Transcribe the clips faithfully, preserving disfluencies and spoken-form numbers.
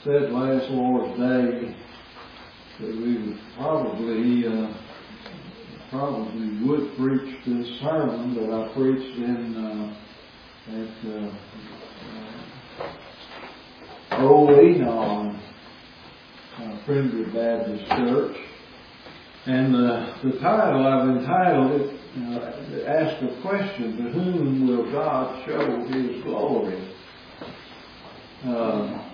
said last Lord's Day that we would probably, uh, probably would preach this sermon that I preached in uh, at uh, uh, Old Enon uh, Primitive Baptist Church. And uh, the title I've entitled it, uh, ask a question: to whom will God show His glory? Uh,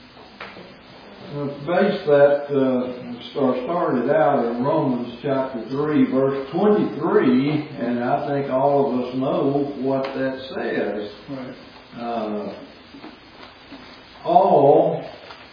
base that uh, started out in Romans chapter three, verse twenty-three, and I think all of us know what that says. Right. Uh, all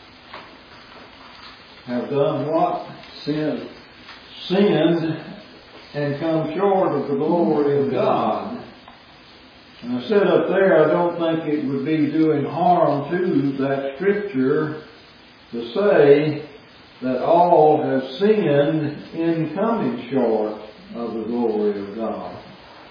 have done what? Sin. Sinned and come short of the glory of God. And I said up there, I don't think it would be doing harm to that scripture to say that all have sinned in coming short of the glory of God.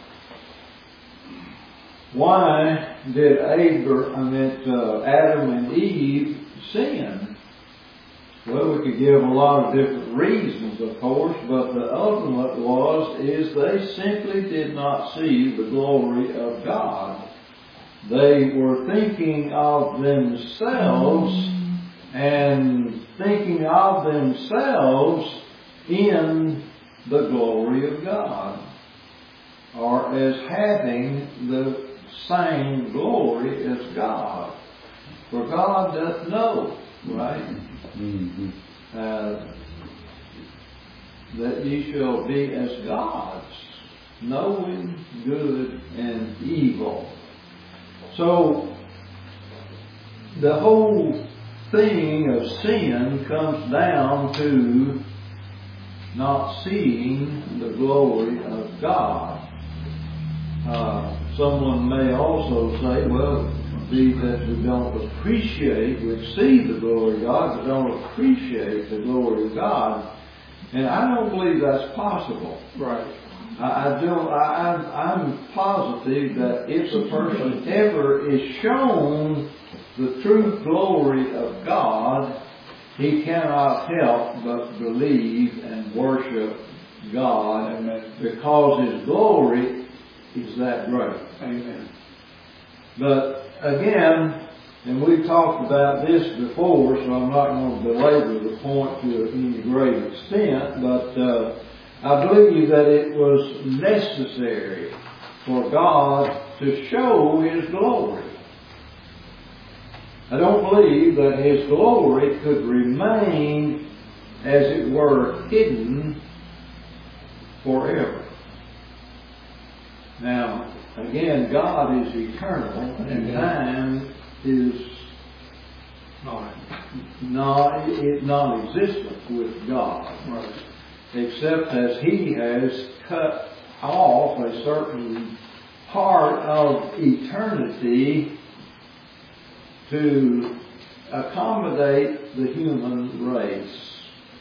Why did Abra, I meant, uh, Adam and Eve sin? Well, we could give a lot of different reasons, of course, but the ultimate was, is they simply did not see the glory of God. They were thinking of themselves and thinking of themselves in the glory of God, or as having the same glory as God. For God doth know, right? Mm-hmm. Uh, that ye shall be as gods, knowing good and evil. So, the whole thing of sin comes down to not seeing the glory of God. Uh, someone may also say, well, be that we don't appreciate, we see the glory of God, but don't appreciate the glory of God. And I don't believe that's possible. Right. I, I don't. I, I'm, I'm positive that if a person ever is shown the true glory of God, he cannot help but believe and worship God. Amen. Because His glory is that great. Amen. But again, and we've talked about this before, so I'm not going to belabor the point to any great extent, but uh, I believe that it was necessary for God to show His glory. I don't believe that His glory could remain, as it were, hidden forever. Now, again, God is eternal, and time is Not. not, it non-existent with God. Right. Except as He has cut off a certain part of eternity to accommodate the human race.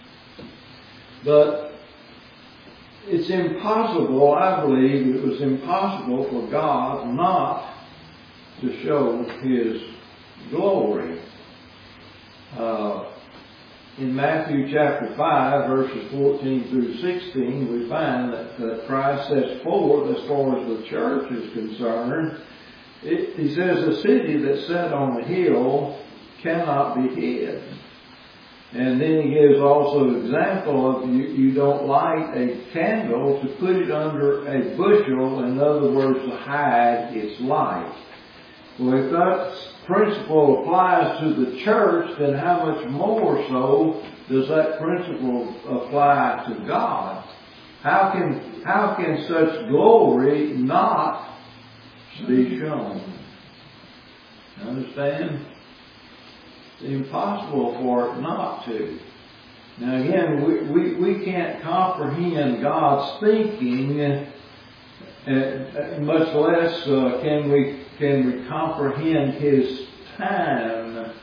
But it's impossible, I believe, it was impossible for God not to show His glory. Uh, in Matthew chapter five, verses fourteen through sixteen, we find that, that Christ sets forth, as far as the church is concerned, it, He says, a city that's set on a hill cannot be hid. And then He gives also an example of you, you don't light a candle to put it under a bushel, in other words, to hide its light. Well, if that principle applies to the church, then how much more so does that principle apply to God? How can, how can such glory not be shown? Understand? It's impossible for it not to. Now again, we, we, we can't comprehend God's thinking, uh, much less uh, can we can we comprehend His time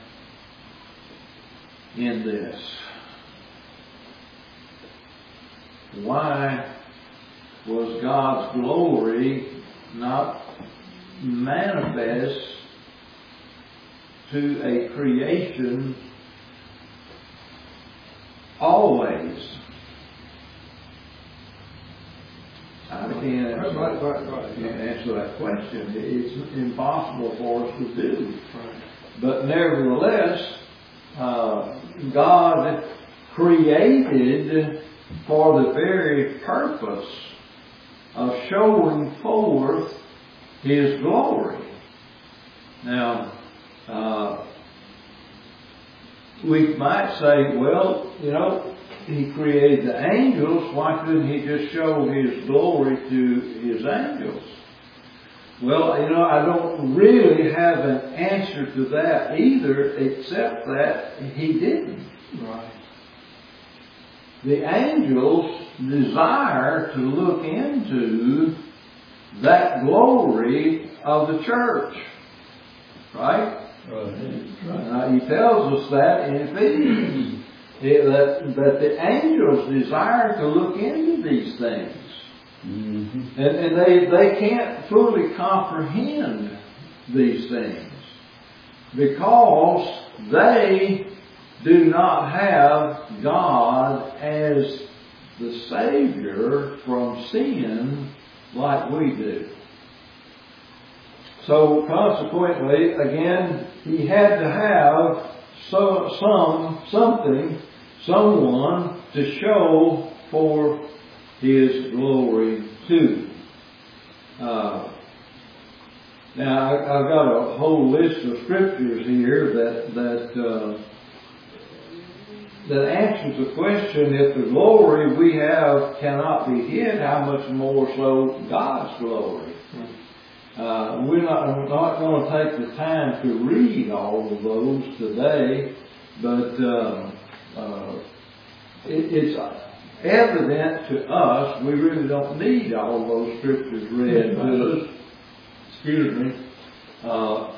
in this. Why was God's glory not manifest to a creation always. I can't Right, right, right, right. can't answer that question. It's impossible for us to do. Right. But nevertheless, uh, God created for the very purpose of showing forth His glory. Now, uh, we might say, well, you know, He created the angels, why couldn't He just show His glory to His angels? Well, you know, I don't really have an answer to that either, except that He didn't. Right. The angels desire to look into that glory of the church. Right? Right. Uh, he tells us that in Ephesians. It, that, that the angels desire to look into these things. Mm-hmm. And, and they, they can't fully comprehend these things because they do not have God as the Savior from sin like we do. So consequently, again, He had to have so, some, something, someone to show for His glory to. Uh, now, I, I've got a whole list of scriptures here that that uh, that answers the question: if the glory we have cannot be hid, how much more so God's glory? Uh, we're not, I'm not going to take the time to read all of those today, but uh, uh, it, it's evident to us we really don't need all of those scriptures read to us. Excuse me. Uh,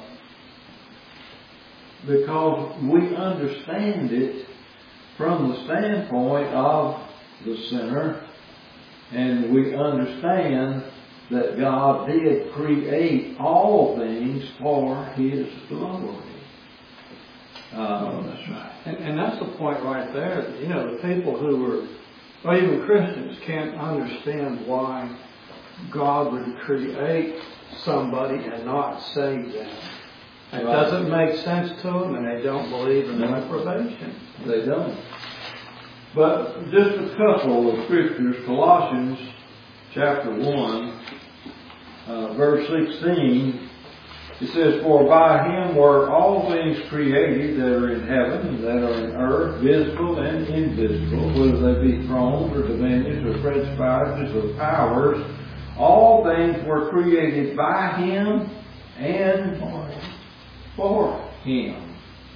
because we understand it from the standpoint of the sinner, and we understand that God did create all things for His glory. Um, That's right. And, and that's the point right there. You know, the people who were, or even Christians, can't understand why God would create somebody and not save them. It Right. doesn't make sense to them, and they don't believe in No. reprobation. They don't. But just a couple of scriptures. Colossians chapter one, uh, verse sixteen. It says, "For by Him were all things created that are in heaven and that are in earth, visible and invisible, whether they be thrones or dominions or principalities or powers. All things were created by Him and for Him."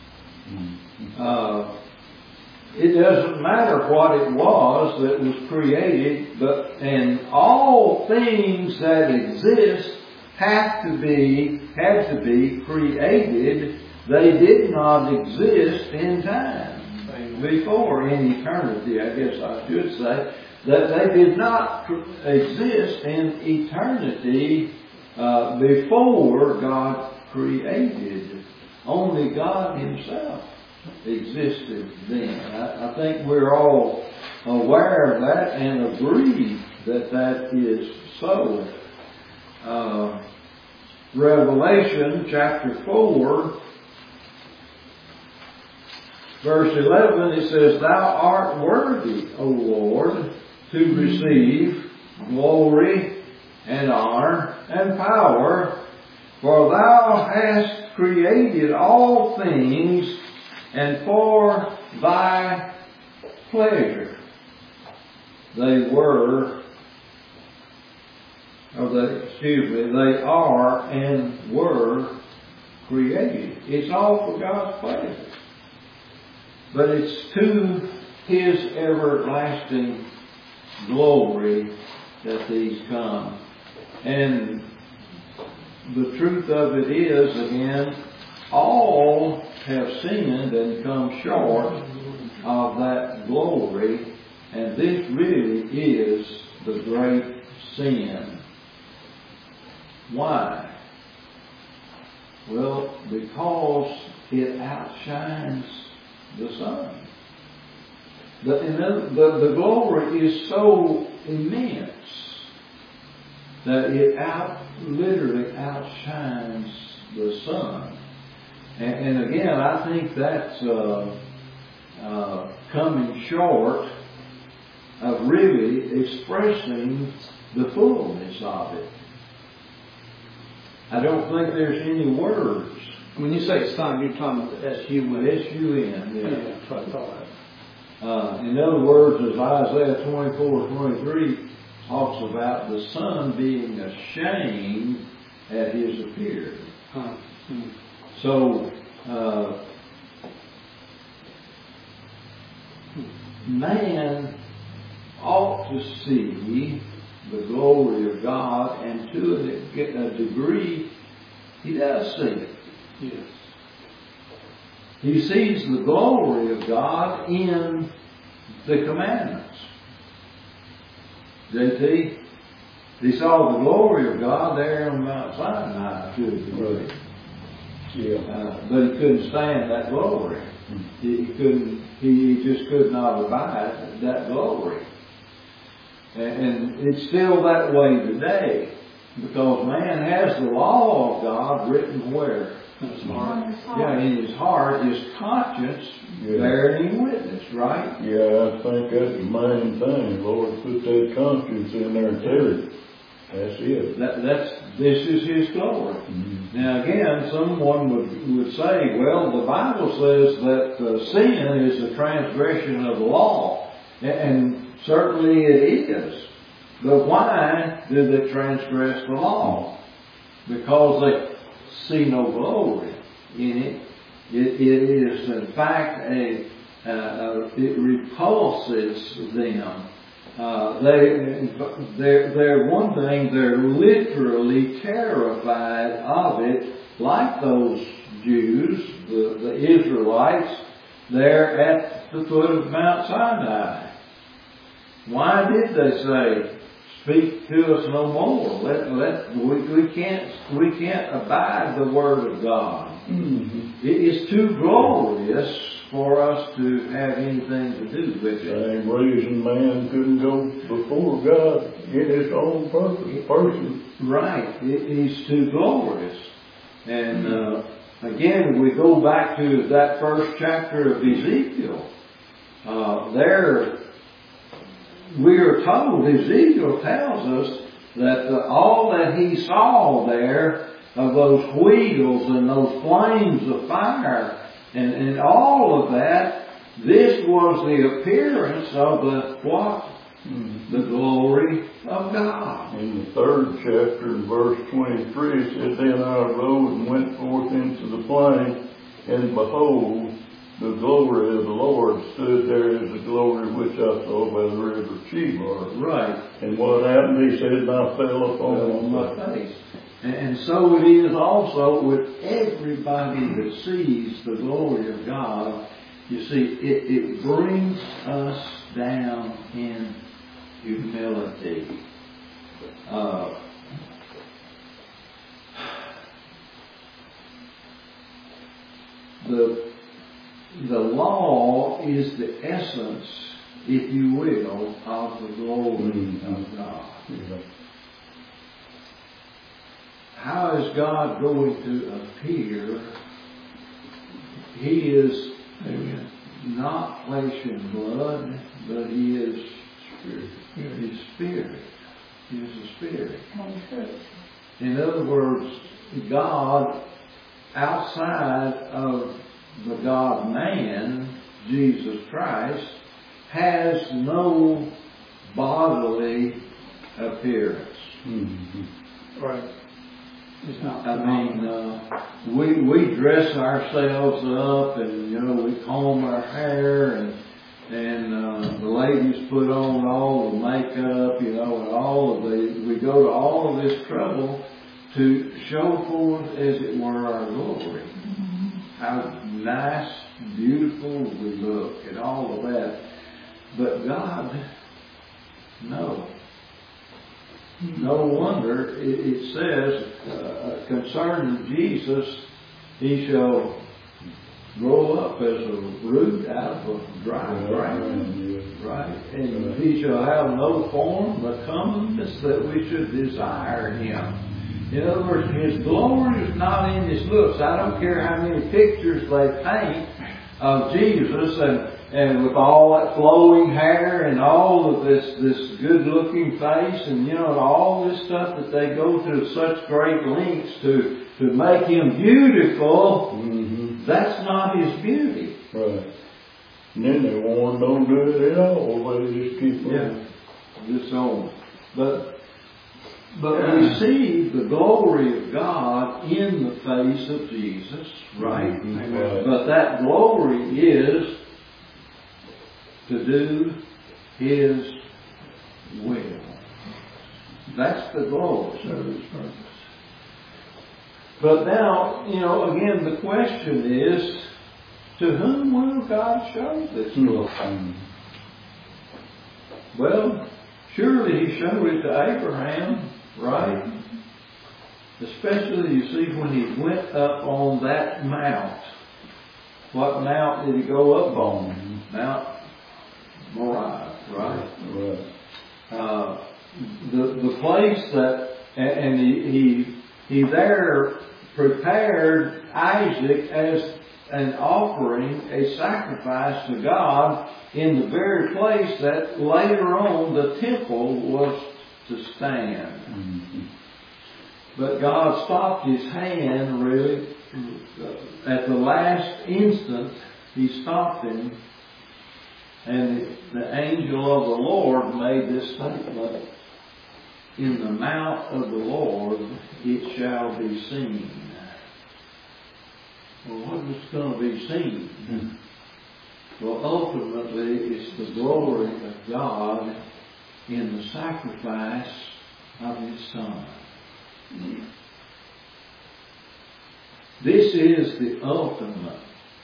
Uh, it doesn't matter what it was that was created, but and all things that exist have to be had to be created. They did not exist in time before, in eternity, I guess I should say, that they did not exist in eternity uh, before God created. Only God Himself existed then. I, I think we're all aware of that and agree that that is so. Uh, Revelation chapter four, verse eleven, it says, "Thou art worthy, O Lord, to receive glory and honor and power, for Thou hast created all things, and for Thy pleasure they were." Or they, excuse me, they are and were created. It's all for God's pleasure. But it's to His everlasting glory that these come. And the truth of it is, again, all have sinned and come short of that glory. And this really is the great sin. Why? Well, because it outshines the sun. the, the, the glory is so immense that it out literally outshines the sun. And, and again, I think that's uh, uh, coming short of really expressing the fullness of it. I don't think there's any words. When you say sun, you're talking about the S U N. S U N, yeah. Yeah, that's what I thought. Uh, in other words, as Isaiah twenty-four twenty-three talks about the sun being ashamed at his appearing. Huh. Hmm. So, uh, man ought to see the glory of God, and to a, a degree, he does see it. Yes. He sees the glory of God in the commandments. J T, he saw the glory of God there on Mount Sinai to a degree. Yeah. Uh, but he couldn't stand that glory. He, he couldn't. He, he just could not abide that glory. And, and it's still that way today, because man has the law of God written where? In his heart. Yeah, in his heart, his conscience Yeah. bearing him witness, right? Yeah, I think that's the main thing. Lord, put that conscience in there too. That's it. That, that's this is his glory. Mm-hmm. Now again, someone would would say, well, the Bible says that uh, sin is the transgression of the law, and, and certainly it is. But why do they transgress the law? Because they see no glory in it. It, it is in fact a uh, it repulses them. Uh, they they're, they're one thing, they're literally terrified of it, like those Jews, the, the Israelites, there at the foot of Mount Sinai. Why did they say, "Speak to us no more"? Let, let, we, we can't we can't abide the word of God. Mm-hmm. It is too glorious for us to have anything to do with it. Same reason man couldn't go before God in his own purpose, person. Right. It is too glorious. And uh, again, we go back to that first chapter of Ezekiel. Uh, there, we are told, Ezekiel tells us that the, all that he saw there of those wheels and those flames of fire and, and all of that, this was the appearance of the what? Mm-hmm. The glory of God. In the third chapter, in verse twenty-three, it says, "Then I arose and went forth into the plain, and behold, the glory of the Lord stood there as the glory which I saw by the river Chebar." Right. And what happened? He said, "And I fell upon on my face." And, and so it is also with everybody that sees the glory of God. You see, it, it brings us down in humility. Uh, the the law is the essence, if you will, of the glory mm-hmm. of God. Yeah. How is God going to appear? He is Amen. Not flesh and blood, but He is Spirit. His Spirit. He is the Spirit. In other words, God, outside of the God-man, Jesus Christ, has no bodily appearance. Mm-hmm. Right. It's not. I mean, uh, we we dress ourselves up, and you know we comb our hair, and and uh, the ladies put on all the makeup, you know, and all of the we go to all of this trouble to show forth, as it were, our glory. Mm-hmm. How nice, beautiful we look, and all of that. But God, no. No wonder it, it says uh, concerning Jesus, He shall grow up as a root out of a dry ground. Right? And he shall have no form of comeliness that we should desire him. In other words, his glory is not in his looks. I don't care how many pictures they paint of Jesus and and with all that flowing hair and all of this this good looking face and you know all this stuff that they go through such great lengths to to make him beautiful. Mm-hmm. That's not his beauty. Right. And then they won't don't do it at all. They just keep on. Yeah. Just on. But but yeah. we see the glory of God in the face of Jesus, right? Mm-hmm. Right. But that glory is to do his will. That's the glory. But now, you know, again, the question is, to whom will God show this glory? Mm-hmm. Well, surely he showed it to Abraham, right? Especially, you see, when he went up on that mount. What mount did he go up on? Mount Moriah, right? Right. Uh, the the place that, and, and he, he he there prepared Isaac as an offering, a sacrifice to God in the very place that later on the temple was to stand. Mm-hmm. But God stopped his hand really at the last instant. He stopped him. And the, the angel of the Lord made this statement, in the mount of the Lord it shall be seen. Well, what is going to be seen? Mm-hmm. Well, ultimately it's the glory of God in the sacrifice of his Son. Mm-hmm. This is the ultimate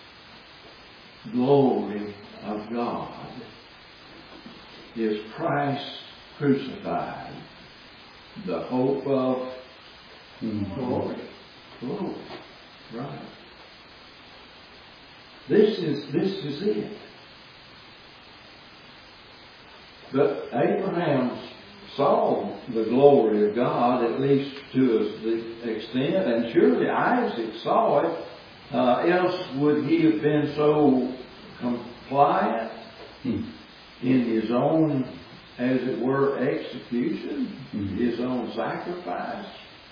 glory of God, is Christ crucified, the hope of mm-hmm. glory. Glory. Right. This is this is it. But Abraham saw the glory of God, at least to the extent, and surely Isaac saw it. Uh, else would he have been so compliant hmm. in his own, as it were, execution, mm-hmm. his own sacrifice?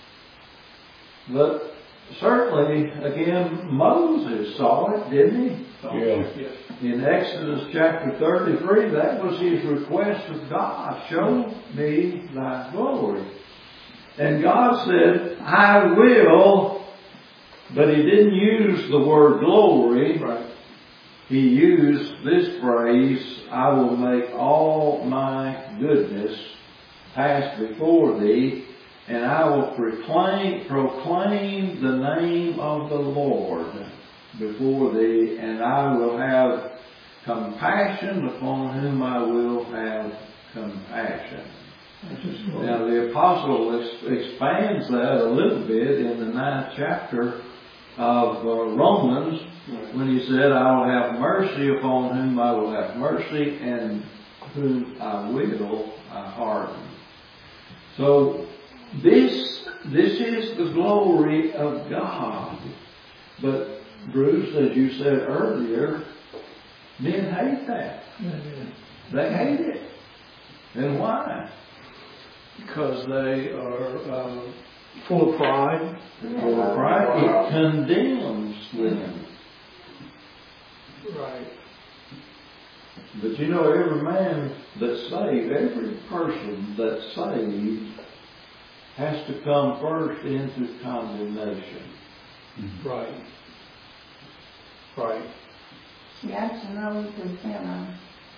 But certainly, again, Moses saw it, didn't he? Yeah. Yes. In Exodus chapter thirty-three, that was his request of God, show me thy glory. And God said, I will, but he didn't use the word glory. Right. He used this phrase, I will make all my goodness pass before thee, and I will proclaim, proclaim the name of the Lord before thee, and I will have compassion upon whom I will have compassion. Now the apostle expands that a little bit in the ninth chapter of uh, Romans, when he said, I will have mercy upon whom I will have mercy, and whom I will I harden. So this this is the glory of God. But Bruce, as you said earlier, men hate that. They hate it. And why? Because they are um, full of pride. Full of pride. It condemns them. Right. But you know, every man that's saved, every person that's saved, has to come first into condemnation. Right. Right. He has to know he's a sinner.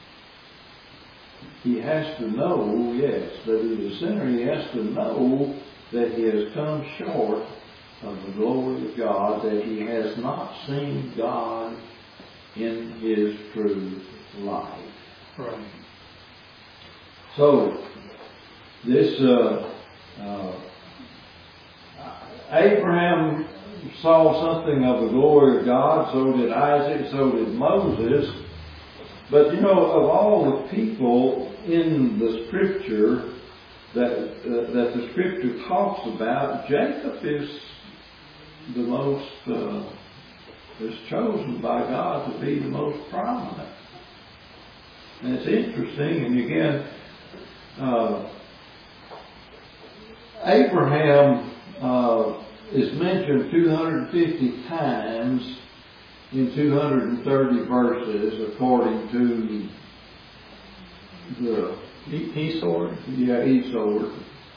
He has to know, yes, that he's a sinner. He has to know that he has come short of the glory of God, that he has not seen God in his true light. Right. So, this uh, uh, Abraham saw something of the glory of God, so did Isaac, so did Moses. But you know, of all the people in the Scripture that uh, that the Scripture talks about, Jacob is the most uh, is chosen by God to be the most prominent. And it's interesting, and again, uh, Abraham uh, is mentioned two hundred fifty times in two hundred thirty verses, according to the Esau. Yeah, Esau.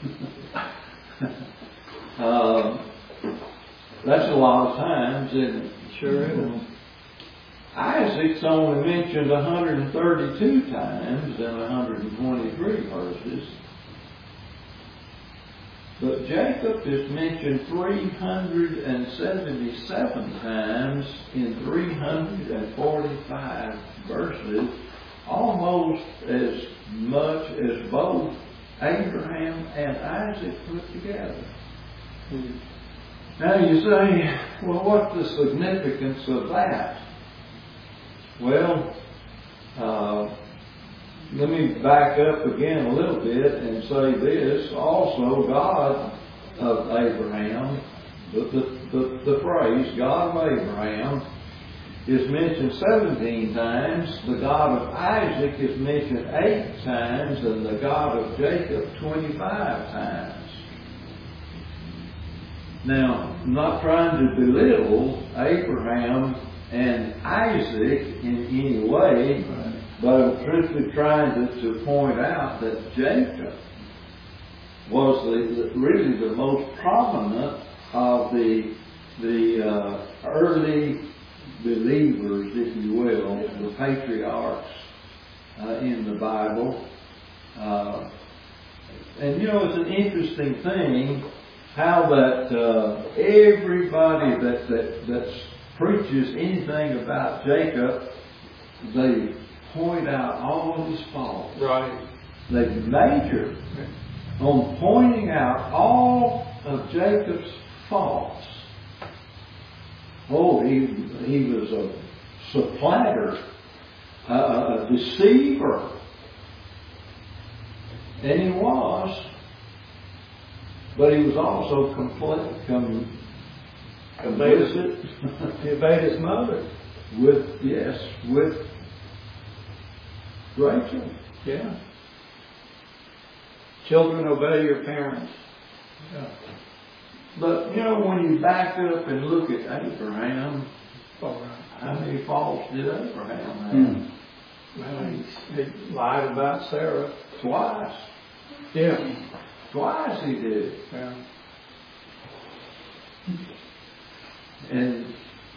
um, that's a lot of times, and sure is. Isaac's only mentioned one hundred thirty-two times in one hundred twenty-three verses. But Jacob is mentioned three hundred seventy-seven times in three hundred forty-five verses, almost as much as both Abraham and Isaac put together. Hmm. Now you say, well, what's the significance of that? Well, uh, let me back up again a little bit and say this. Also, God of Abraham, the, the, the, the phrase God of Abraham is mentioned seventeen times. The God of Isaac is mentioned eight times, and the God of Jacob twenty-five times. Now, I'm not trying to belittle Abraham and Isaac in any way, but I'm simply trying to, to point out that Jacob was the, the, really the most prominent of the the uh, early believers, if you will, the patriarchs uh, in the Bible. Uh, and you know, it's an interesting thing how that uh, everybody that, that that preaches anything about Jacob, they point out all of his faults. Right. They major on pointing out all of Jacob's faults. Oh, he he was a supplanter, a, a deceiver, and he was. But he was also complete, com, complicit. He obeyed his mother. With yes, with Rachel. Yeah. Children, obey your parents. Yeah. But, you know, when you back up and look at Abraham, All right. how many faults did Abraham have? Hmm. Well, he, he lied about Sarah. Twice. Yeah. Twice he did. Yeah. And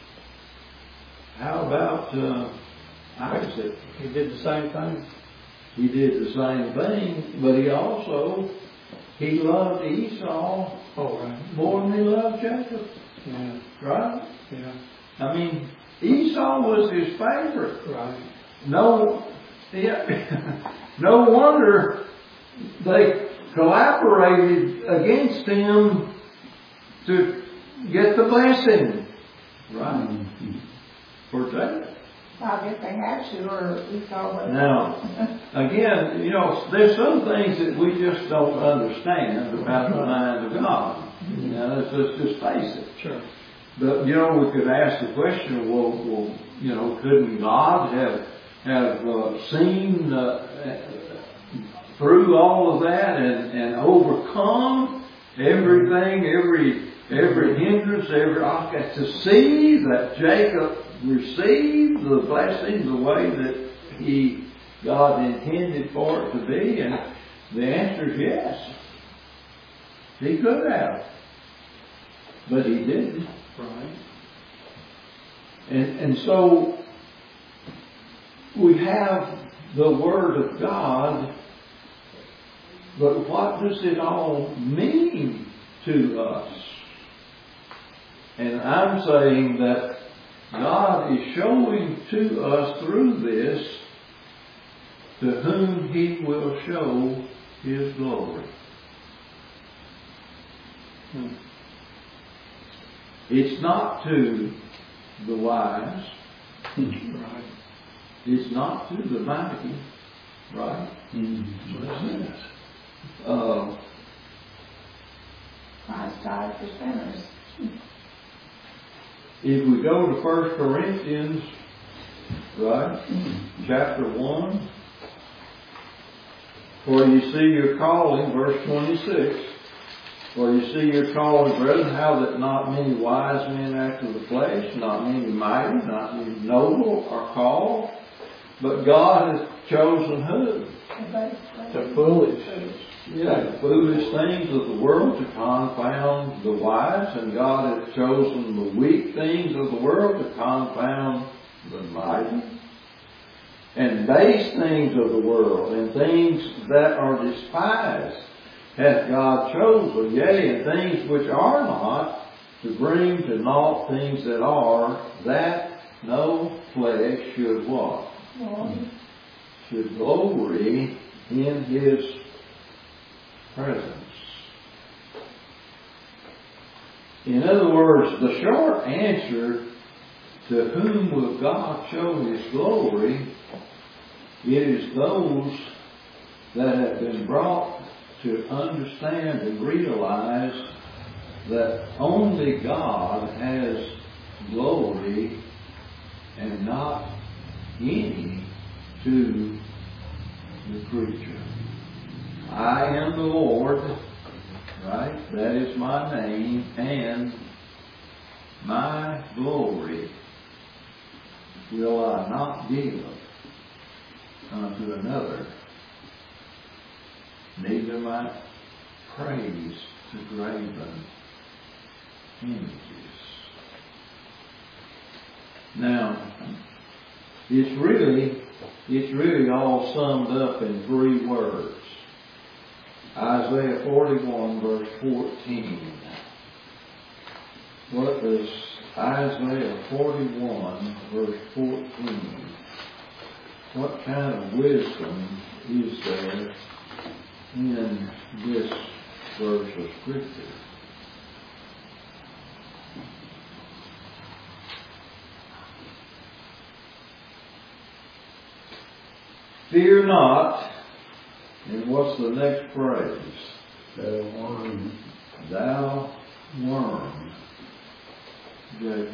how about uh, Isaac? He did the same thing. He did the same thing, but he also, he loved Esau Oh, right. more than he loved Jacob. Yeah. Right? Yeah. I mean, Esau was his favorite. Right. No, yeah, no wonder they collaborated against him to get the blessing. Right. Mm-hmm. For Jacob. I guess they had to, or Esau was. Now, again, you know, there's some things that we just don't understand about the mind of God. You know, let's, let's just face it. Sure. But, you know, we could ask the question, well, well you know, couldn't God have, have uh, seen uh, through all of that and, and overcome everything, every every hindrance, every obstacle, to see that Jacob received the blessing the way that he God intended for it to be? And the answer is yes. He could have. But he didn't. Right. And and so we have the Word of God, but what does it all mean to us? And I'm saying that God is showing to us through this to whom He will show His glory. Hmm. It's not to the wise. Right. It's not to the mighty, right? Mm-hmm. That's what it says. Uh, Christ died for sinners. if we go to First Corinthians, right, chapter one, for you see your calling, verse twenty-six, for you see your calling, brethren, how that not many wise men after the flesh, not many mighty, not many noble are called, but God has chosen who? The foolish. Yeah, the foolish things of the world to confound the wise, and God has chosen the weak things of the world to confound the mighty. And base things of the world, and things that are despised, hath God chosen, yea, and things which are not, to bring to naught things that are, that no flesh should what? Lord. Should glory in His presence. In other words, the short answer to whom will God show His glory, it is those that have been brought to understand and realize that only God has glory and not any to the creature. I am the Lord, right? That is my name, and my glory will I not give unto another, neither my praise to graven images. Now, it's really, it's really all summed up in three words. Isaiah forty-one, verse fourteen. What does Isaiah forty-one, verse fourteen, what kind of wisdom is there in this verse of Scripture? Fear not, and what's the next phrase? Thou worm. Thou worm. Jacob.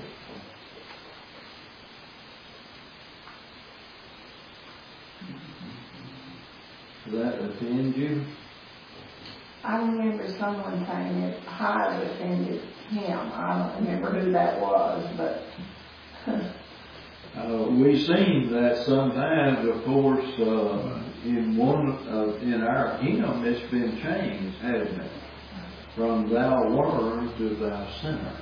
Does that offend you? I remember someone saying it highly offended him. I don't remember who that was, but Uh, we've seen that sometimes, of course, uh, in one uh, in our hymn, it's been changed, hasn't it? From thou worm to thou sinner.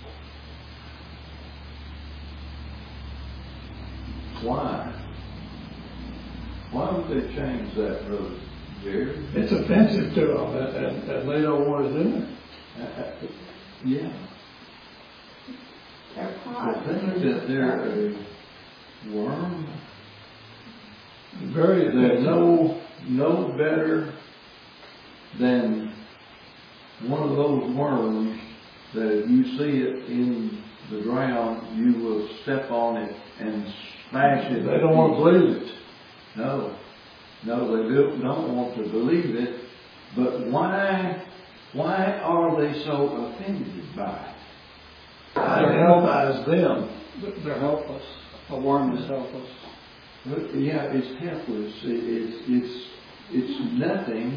Why? Why would they change that, Brother Jerry? It's offensive to them, and, and, and they don't want to do it. Uh, uh, yeah. they're But pride. think that they're a worm. Very They're offensive. no, no better than one of those worms that if you see it in the ground, you will step on it and smash it. They don't want to believe it. No. No, they don't, don't want to believe it. But why, why are they so offended by it? They're helpless. them. They're helpless. A worm is helpless. But, yeah, it's helpless. It, it's it's it's nothing.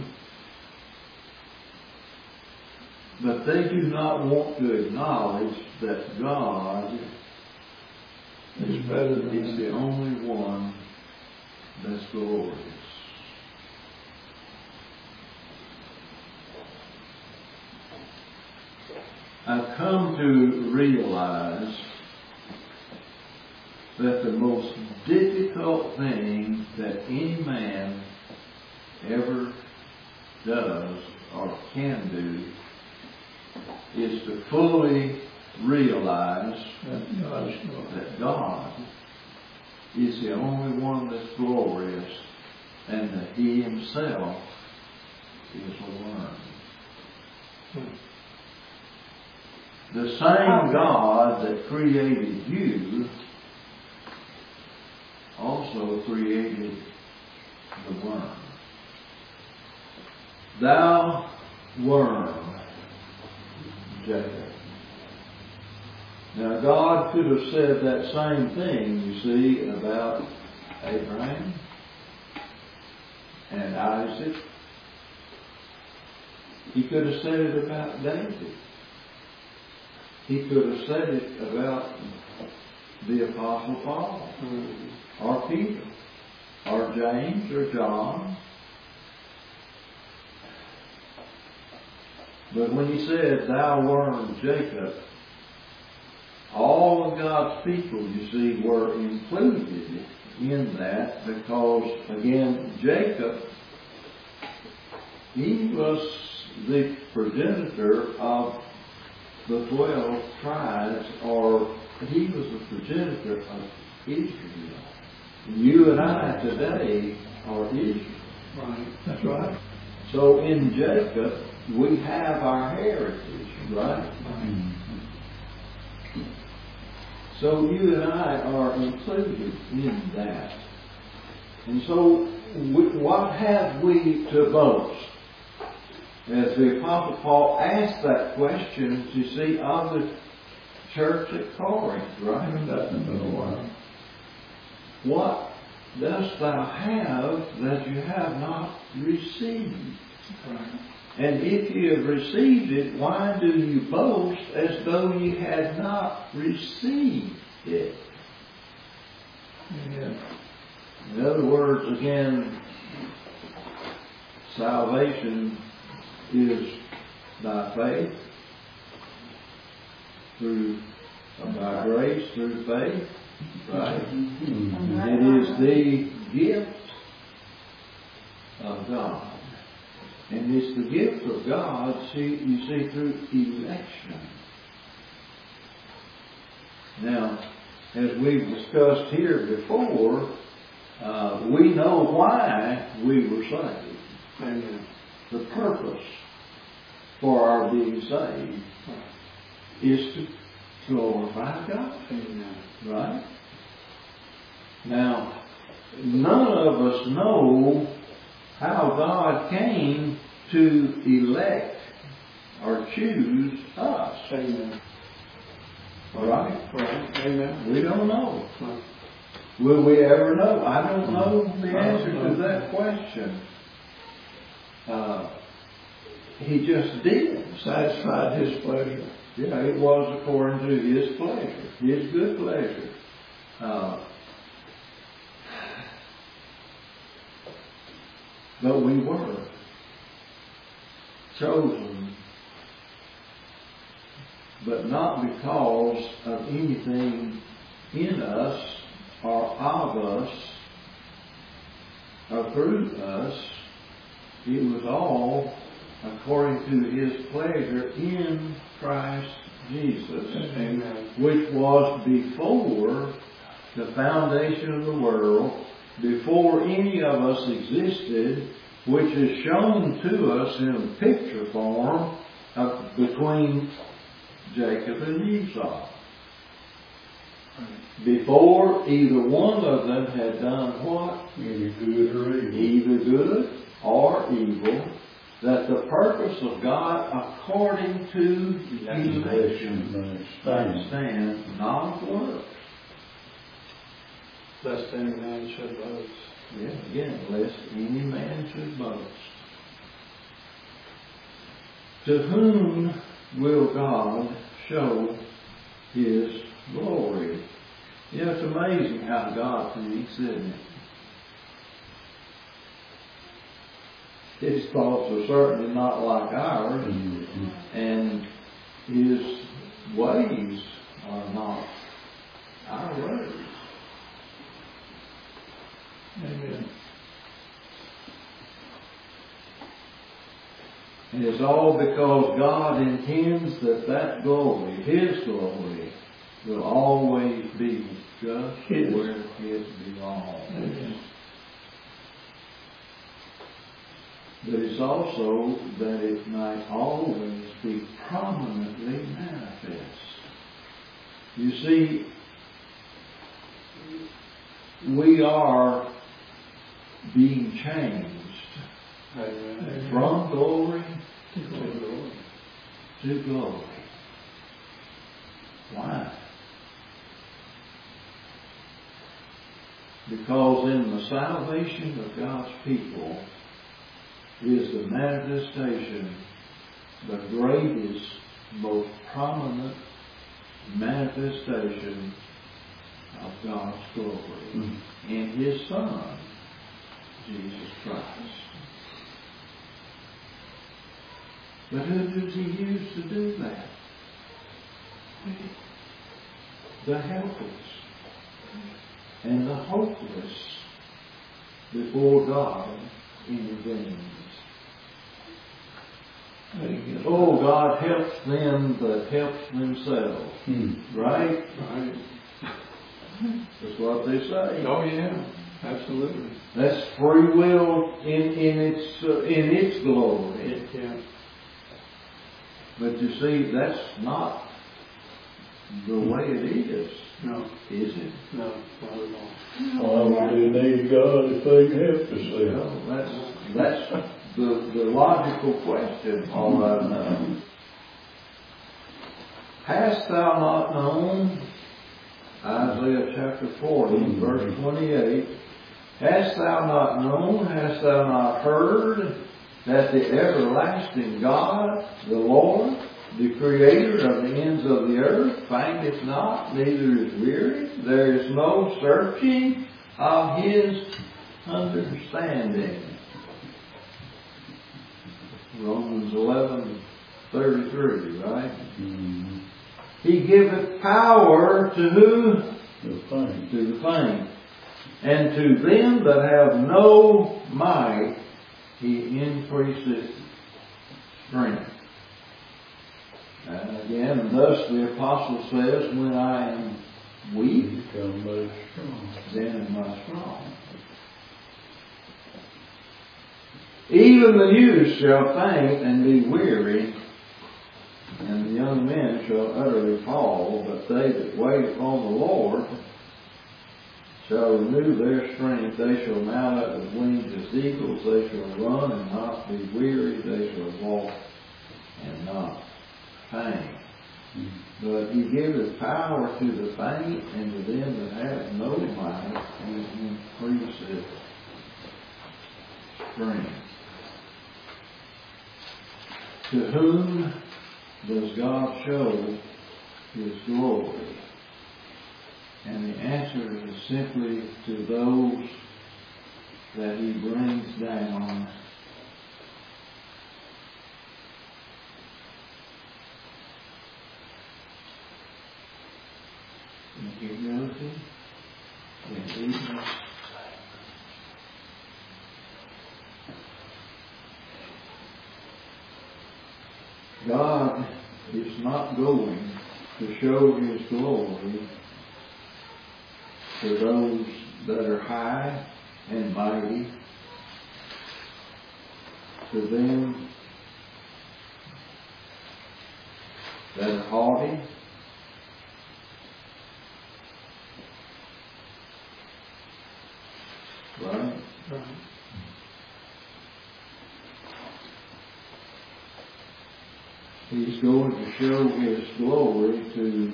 But they do not want to acknowledge that God It's better than is the only one that's glorious. I've come to realize that the most difficult thing that any man ever does or can do is to fully realize that God is the only one that's glorious and that He Himself is a worm. The same God that created you also created the worm. Thou worm, Jacob. Now God could have said that same thing, you see, about Abraham and Isaac. He could have said it about David. He could have said it about the Apostle Paul, mm-hmm. or Peter, or James, or John. But when he said, thou worm, Jacob, all of God's people, you see, were included in that because, again, Jacob, he was the progenitor of the twelve tribes, or he was the progenitor of Israel. You and I today are Israel. Right. That's right. So in Jacob, we have our heritage, right? Right. So you and I are included in that. And so we, what have we to boast? As the Apostle Paul asked that question, you see, of the church at Corinth, right? That's another one. What dost thou have that you have not received? Right. And if you have received it, why do you boast as though you had not received it? Yeah. In other words, again, salvation is by faith, through by grace, through faith, right? Mm-hmm. It is the gift of God. And it's the gift of God, see, you see, through election. Now, as we've discussed here before, uh, we know why we were saved. Amen. The purpose for our being saved is to glorify God. Amen. Right? Now, none of us know how God came to elect or choose us. Amen. Right? Right. Amen. We don't know. Right. Will we ever know? I don't know the answer to that question. Uh, he just did. Satisfied His pleasure. Yeah, it was according to His pleasure, His good pleasure. Uh, but we were chosen, but not because of anything in us or of us or through us. It was all according to His pleasure in Christ Jesus. Amen. Which was before the foundation of the world, before any of us existed, which is shown to us in picture form of between Jacob and Esau. Before either one of them had done what? Either good or evil. Either good or evil, that the purpose of God according to election might stand, not of works. Lest any man should boast. Yeah, again, lest any man should boast. To whom will God show His glory? You know, it's amazing how God thinks, isn't it? His thoughts are certainly not like ours, mm-hmm. and His ways are not our ways. Amen. And it's all because God intends that that glory, His glory, will always be just His. Where it belongs. Amen. But it's also that it might always be prominently manifest. You see, we are being changed Amen. from glory To glory. to glory. Why? Because in the salvation of God's people is the manifestation, the greatest, most prominent manifestation of God's glory mm-hmm. in His Son, Jesus Christ. But who does He use to do that? The helpless and the hopeless before God intervenes. Oh, God helps them that helps themselves. Hmm. Right? Right. That's what they say. Oh yeah, absolutely. That's free will in in its uh, in its glory. Yeah. But you see, that's not the way it is. No. Is it? No, not at all. Why would they need God if they can help themselves? Well, that's that's the the logical question. All I know. Hast thou not known? Isaiah chapter forty, mm-hmm. verse twenty-eight. Hast thou not known? Hast thou not heard that the everlasting God, the Lord, the Creator of the ends of the earth, fainteth not, neither is weary? There is no searching of His understanding. Romans eleven thirty-three, right? Mm-hmm. He giveth power to who? The faint. To the faint. And to them that have no might, He increaseth strength. And again, thus the apostle says, when I am weak, then am I strong. Even the youth shall faint and be weary, and the young men shall utterly fall, but they that wait upon the Lord shall renew their strength. They shall mount up with wings as eagles. They shall run and not be weary. They shall walk and not faint. Mm-hmm. But He giveth power to the faint, and to them that have no might, He increaseth strength. To whom does God show His glory? And the answer is simply to those that He brings down in humility, in weakness, God is not going to show His glory to those that are high and mighty, to them that are haughty, right? Right. He's going to show His glory to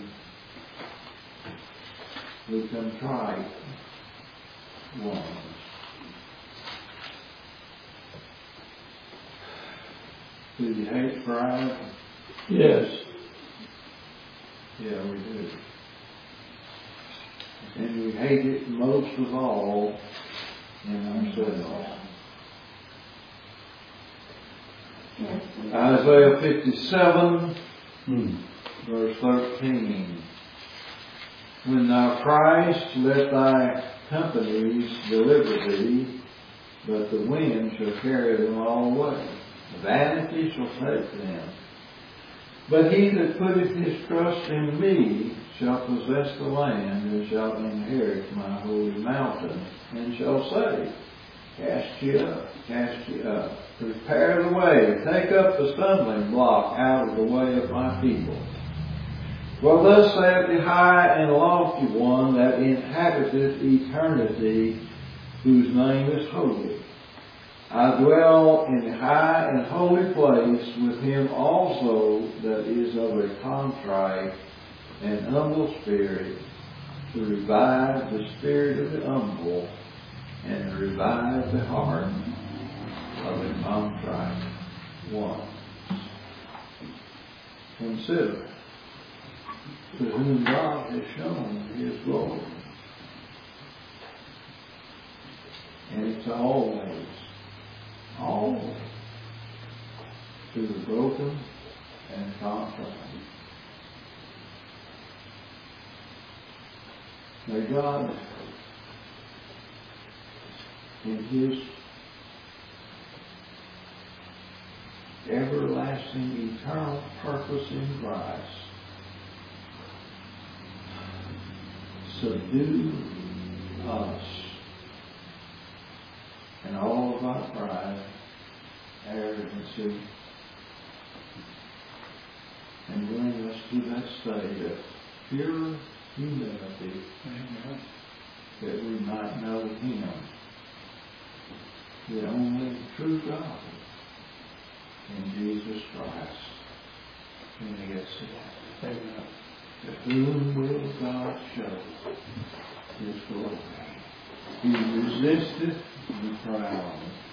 the contrite ones. Do you hate pride? Yes. Yeah, we do. And we hate it most of all in ourselves. Yes. Isaiah fifty-seven, hmm. verse thirteen. When thou criest, let thy companies deliver thee, but the wind shall carry them all away. Vanity shall take them. But he that putteth his trust in me shall possess the land, and shall inherit my holy mountain, and shall say, Cast ye up, cast ye up. Prepare the way, take up the stumbling block out of the way of my people. For thus saith the high and lofty one that inhabiteth eternity, whose name is holy. I dwell in the high and holy place with him also that is of a contrite and humble spirit, to revive the spirit of the humble, and to revive the heart of the contrite one. Consider to whom God has shown his glory. And it's always, always to the broken and contrite. May God, in his everlasting, eternal purpose in Christ, subdue us and all of our pride, arrogancy, and bring us to that state of pure humility, Amen, that we might know him, the only true God, in Jesus Christ. And he gets it. Amen. To whom will God show his glory? He resisteth the proud,